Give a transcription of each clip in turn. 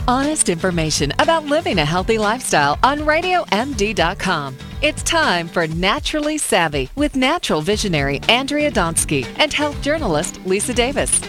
Honest information about living a healthy lifestyle on RadioMD.com. It's time for Naturally Savvy with natural visionary Andrea Donsky and health journalist Lisa Davis.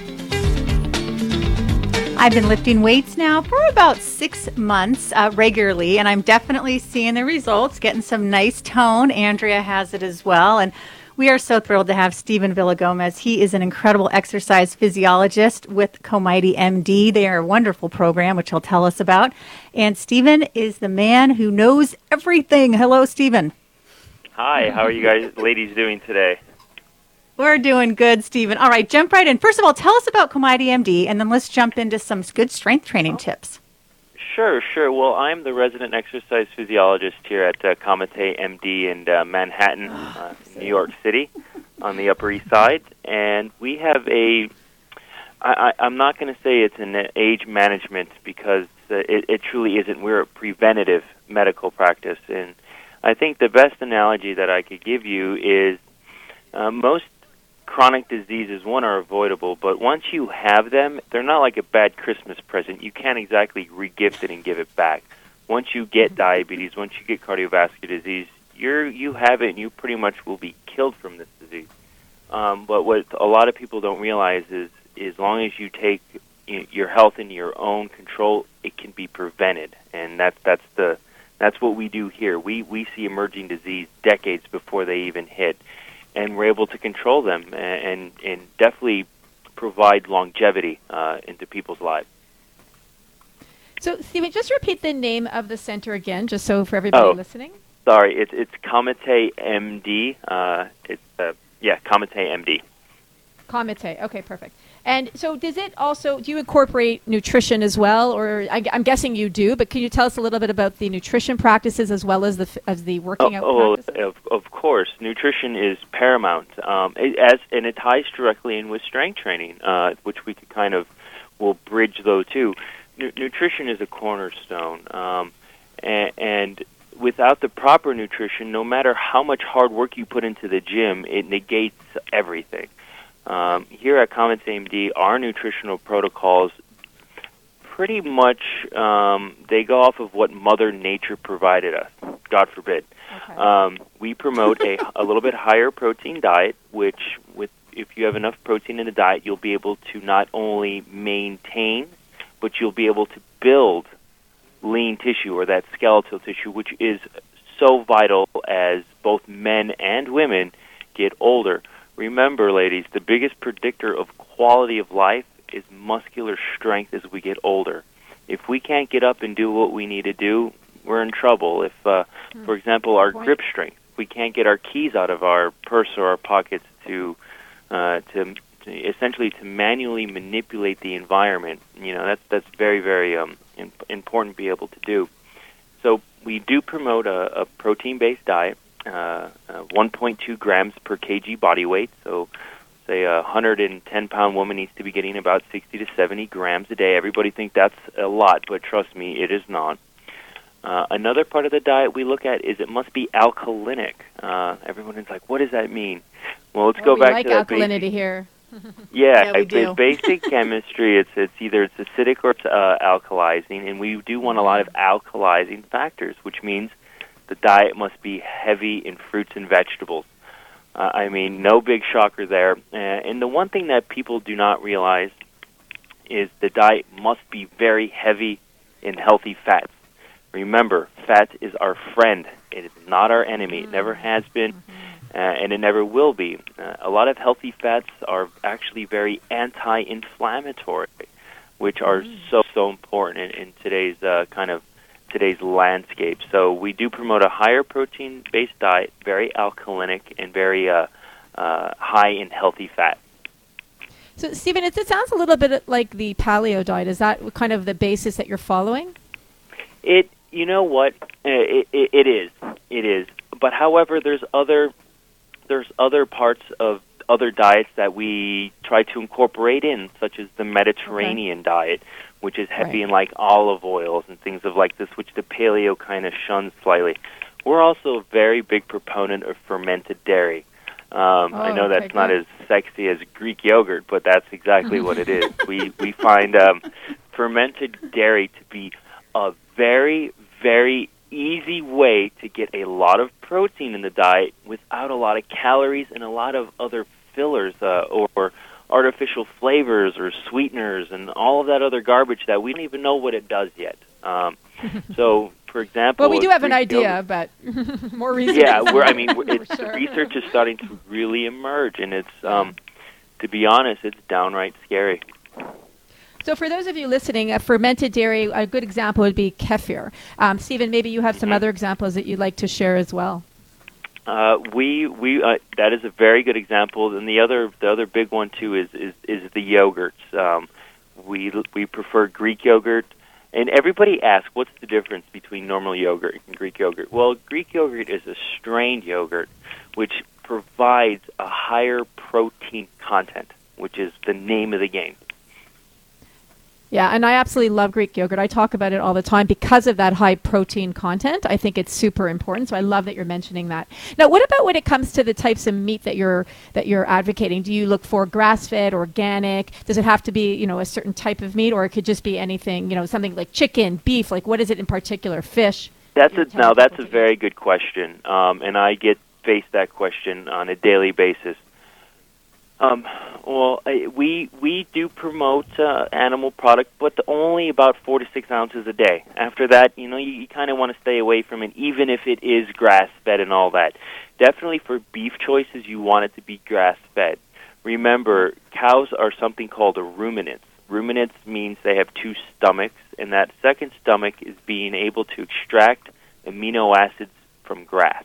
I've been lifting weights now for about 6 months regularly, and I'm definitely seeing the results, getting some nice tone. Andrea has it as well, and we are so thrilled to have Stephen Villagomez. He is an incredible exercise physiologist with Comighty MD. They are a wonderful program, which he'll tell us about. And Stephen is the man who knows everything. Hello, Stephen. Hi, how are you guys, ladies, doing today? We're doing good, Stephen. All right, jump right in. First of all, tell us about Comighty MD, and then let's jump into some good strength training tips. Sure. Well, I'm the resident exercise physiologist here at Comite MD in Manhattan, New York City, on the Upper East Side. And we have I'm not going to say it's an age management because it truly isn't. We're a preventative medical practice. And I think the best analogy that I could give you is most chronic diseases, one, are avoidable, but once you have them, they're not like a bad Christmas present. You can't exactly re-gift it and give it back. Once you get diabetes, once you get cardiovascular disease, you have it and you pretty much will be killed from this disease. But what a lot of people don't realize is as long as you take your health into your own control, it can be prevented. And that's what we do here. We see emerging disease decades before they even hit. And we're able to control them and definitely provide longevity into people's lives. So, Stephen, just repeat the name of the center again, just so for everybody listening. Sorry, it's Comite MD. Comite MD. Comite. Okay, perfect. And so do you incorporate nutrition as well, or I'm guessing you do, but can you tell us a little bit about the nutrition practices as well as the working out practices? Of course. Nutrition is paramount, and it ties directly in with strength training, which we could will bridge those two. Nutrition is a cornerstone, and without the proper nutrition, no matter how much hard work you put into the gym, it negates everything. Here at Comite MD, our nutritional protocols pretty much they go off of what Mother Nature provided us. God forbid. Okay. We promote a little bit higher protein diet, which if you have enough protein in the diet, you'll be able to not only maintain, but you'll be able to build lean tissue or that skeletal tissue, which is so vital as both men and women get older. Remember, ladies, the biggest predictor of quality of life is muscular strength as we get older. If we can't get up and do what we need to do, we're in trouble. If, for example, our grip strength, we can't get our keys out of our purse or our pockets to essentially to manually manipulate the environment. That's very, very important to be able to do. So we do promote a protein-based diet. 1.2 grams per kg body weight. So, say a 110-pound woman needs to be getting about 60 to 70 grams a day. Everybody thinks that's a lot, but trust me, it is not. Another part of the diet we look at is it must be alkalinic. Everyone is like, what does that mean? Well, let's go back to that alkalinity here. Yeah, we do. Basic chemistry. It's either acidic or it's alkalizing, and we do want a lot of alkalizing factors, which means the diet must be heavy in fruits and vegetables. No big shocker there. And the one thing that people do not realize is the diet must be very heavy in healthy fats. Remember, fat is our friend. It is not our enemy. It never has been, and it never will be. A lot of healthy fats are actually very anti-inflammatory, which are so important in today's today's landscape. So we do promote a higher protein-based diet, very alkalinic and very high in healthy fat. So, Stephen, it sounds a little bit like the paleo diet. Is that kind of the basis that you're following? You know what? It is. But however, there's other parts of other diets that we try to incorporate in, such as the Mediterranean diet, which is heavy in like olive oils and things of like this, which the paleo kind of shuns slightly. We're also a very big proponent of fermented dairy. I know that's not as sexy as Greek yogurt, but that's exactly what it is. We find fermented dairy to be a very, very easy way to get a lot of protein in the diet without a lot of calories and a lot of other fillers or artificial flavors or sweeteners and all of that other garbage that we don't even know what it does yet. So, for example... Well, we do have an idea, but more research. Yeah, Sure. research is starting to really emerge, and it's, to be honest, it's downright scary. So for those of you listening, a fermented dairy, a good example would be kefir. Stephen, maybe you have some other examples that you'd like to share as well. That is a very good example, and the other big one too is the yogurts. We prefer Greek yogurt, and everybody asks, what's the difference between normal yogurt and Greek yogurt? Well, Greek yogurt is a strained yogurt, which provides a higher protein content, which is the name of the game. Yeah, and I absolutely love Greek yogurt. I talk about it all the time because of that high protein content. I think it's super important, so I love that you're mentioning that. Now, what about when it comes to the types of meat that you're advocating? Do you look for grass-fed, organic? Does it have to be, a certain type of meat, or it could just be anything, something like chicken, beef? Like, what is it in particular? Fish? That's a very good question, and I get faced that question on a daily basis. We do promote animal product, but only about 4 to 6 ounces a day. After that, you kind of want to stay away from it, even if it is grass-fed and all that. Definitely for beef choices, you want it to be grass-fed. Remember, cows are something called a ruminant. Ruminants means they have 2 stomachs, and that second stomach is being able to extract amino acids from grass.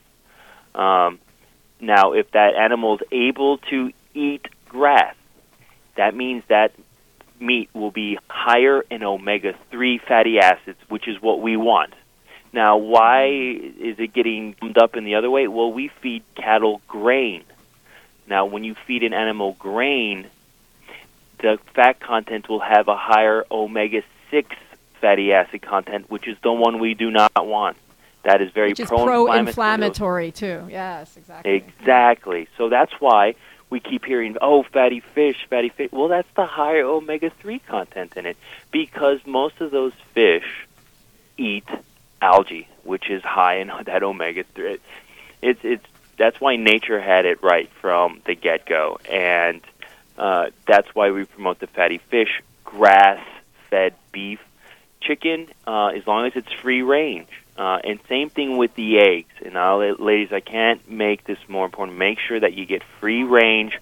Now, if that animal is able to eat grass, that means that meat will be higher in omega-3 fatty acids, which is what we want. Now, why is it getting bumped up in the other way? Well, we feed cattle grain. Now, when you feed an animal grain, the fat content will have a higher omega-6 fatty acid content, which is the one we do not want. That is very pro-inflammatory too. Yes, exactly. Exactly. So that's why we keep hearing, fatty fish. Well, that's the higher omega-3 content in it, because most of those fish eat algae, which is high in that omega-3. That's why nature had it right from the get-go, and that's why we promote the fatty fish, grass-fed beef, chicken, as long as it's free range. And same thing with the eggs. And ladies, I can't make this more important. Make sure that you get free-range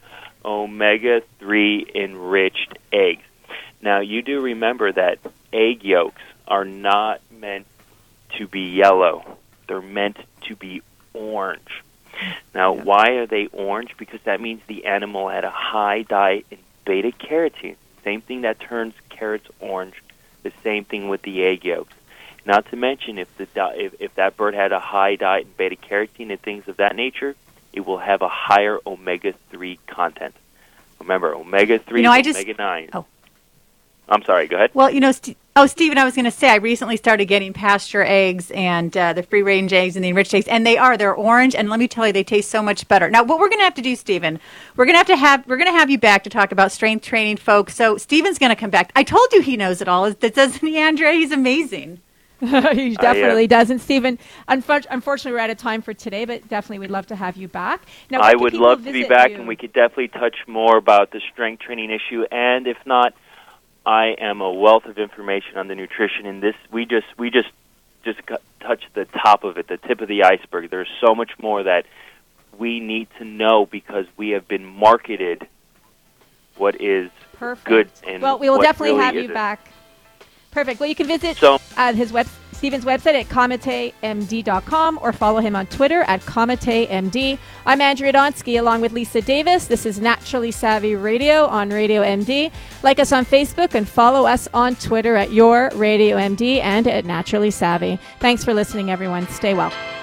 omega-3 enriched eggs. Now, you do remember that egg yolks are not meant to be yellow. They're meant to be orange. Now, why are they orange? Because that means the animal had a high diet in beta-carotene. Same thing that turns carrots orange. The same thing with the egg yolks. Not to mention, if that bird had a high diet in beta-carotene and things of that nature, it will have a higher omega-3 content. Remember, omega-3 and omega-9. Oh. I'm sorry, go ahead. Well, Stephen, I was going to say, I recently started getting pasture eggs and the free-range eggs and the enriched eggs, and they're orange, and let me tell you, they taste so much better. Now, what we're going to have to do, Stephen, we're going to have you back to talk about strength training, folks. So Stephen's going to come back. I told you he knows it all. Doesn't he, Andrea? He's amazing. He definitely does. And Stephen, unfortunately, we're out of time for today, but definitely we'd love to have you back. Now, I would love to be back, and we could definitely touch more about the strength training issue. And if not, I am a wealth of information on the nutrition. And this, we just touched the top of it, the tip of the iceberg. There's so much more that we need to know because we have been marketed what is good. And well, we will definitely really have you back. Perfect. Well, you can visit Stephen's website at cometemd.com or follow him on Twitter at cometemd. I'm Andrea Donsky along with Lisa Davis. This is Naturally Savvy Radio on Radio MD. Like us on Facebook and follow us on Twitter at Your Radio MD and at Naturally Savvy. Thanks for listening, everyone. Stay well.